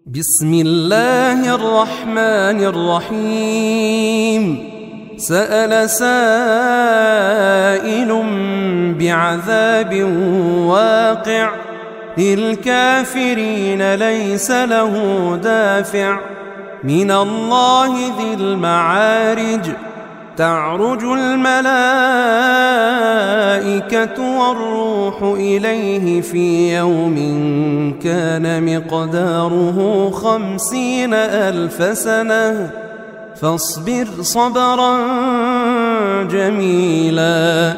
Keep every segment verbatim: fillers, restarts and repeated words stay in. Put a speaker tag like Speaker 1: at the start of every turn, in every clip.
Speaker 1: بسم الله الرحمن الرحيم. سأل سائل بعذاب واقع للكافرين ليس له دافع من الله ذي المعارج. تعرج الملائكة والروح إليه في يوم كان مقداره خمسين ألف سنة فاصبر صبرا جميلا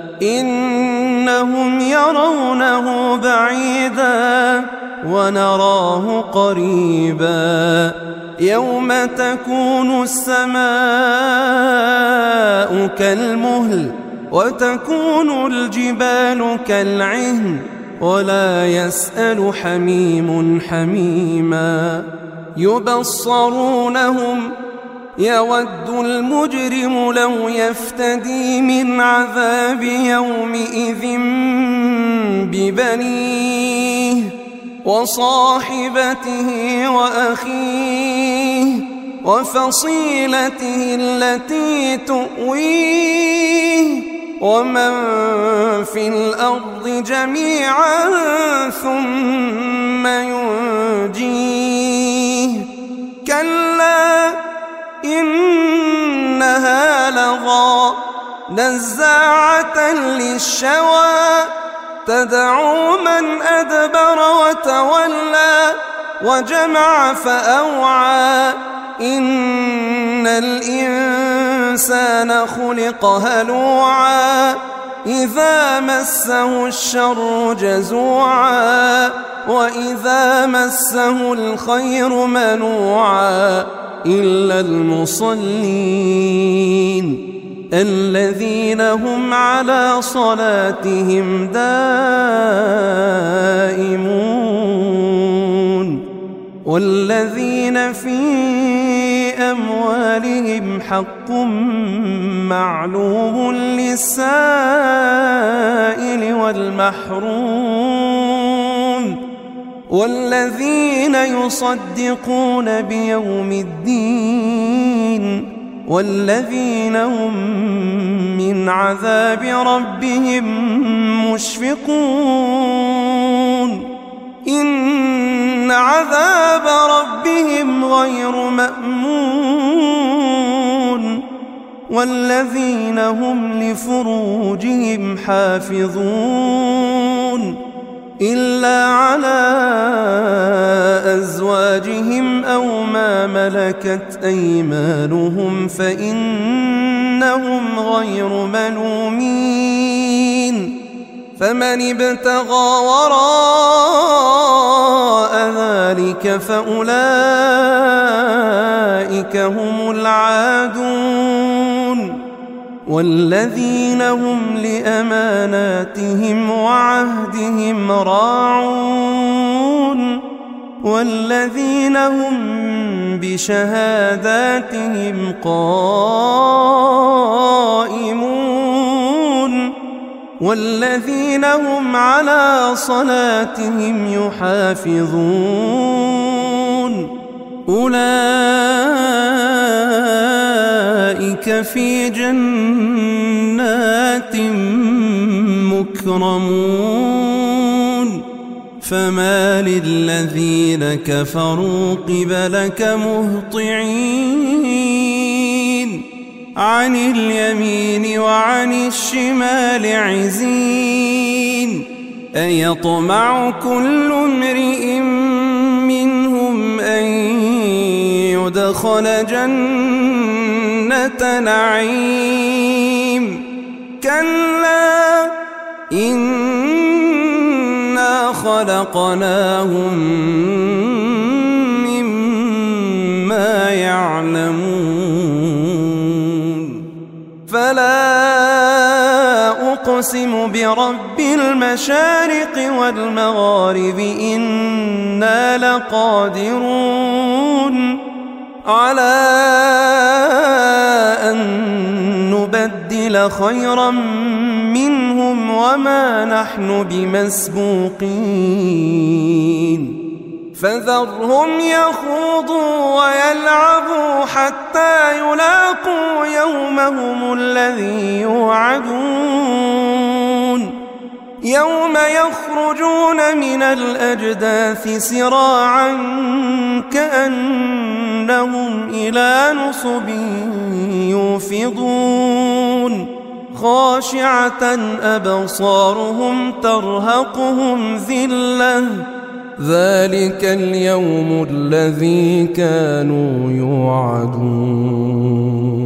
Speaker 1: إنهم يرونه بعيدا ونراه قريبا يوم تكون السماء كالمهل وتكون الجبال كالعهن ولا يسأل حميم حميما يبصرونهم يود المجرم لو يفتدي من عذاب يومئذ ببنيه وصاحبته وأخيه وفصيلته التي تؤويه ومن في الأرض جميعا ثم ينجيه كلا إنها لظى نزاعة للشوى تدعو من أدبر وتولى وجمع فأوعى إن الإنسان خلق هلوعا إذا مسه الشر جزوعا وإذا مسه الخير منوعا إلا المصلين الذين هم على صلاتهم دائمون والذين في أموالهم حق معلوم للسائل والمحروم والذين يصدقون بيوم الدين والذين هم من عذاب ربهم مشفقون إن عذاب ربهم غير مأمون والذين هم لفروجهم حافظون إلا على أزواجهم أو ما ملكت أيمانهم فإنهم غير ملومين فمن ابتغى وراء ذلك فأولئك هم العادون والذين هم لأماناتهم وعهدهم راعون والذين هم بشهاداتهم قائمون والذين هم على صلاتهم يحافظون أولئك في جنات مكرمون فما للذين كفروا قبلك مهطعين عن اليمين وعن الشمال عزين أيطمع كل امرئ منهم أن يدخل جنة نعيم كلا إنا خلقناهم مما يعلمون فلا أقسم برب المشارق والمغارب إنا لقادرون على أن نبدل خيرا منهم وما نحن بمسبوقين فذرهم يخوضوا ويلعبوا حتى يلاقوا يومهم الذي يوعدون يوم يخرجون من الأجداث سراعا كأنهم إلى نصب يوفضون خاشعة أبصارهم ترهقهم ذلة ذلك اليوم الذي كانوا يوعدون.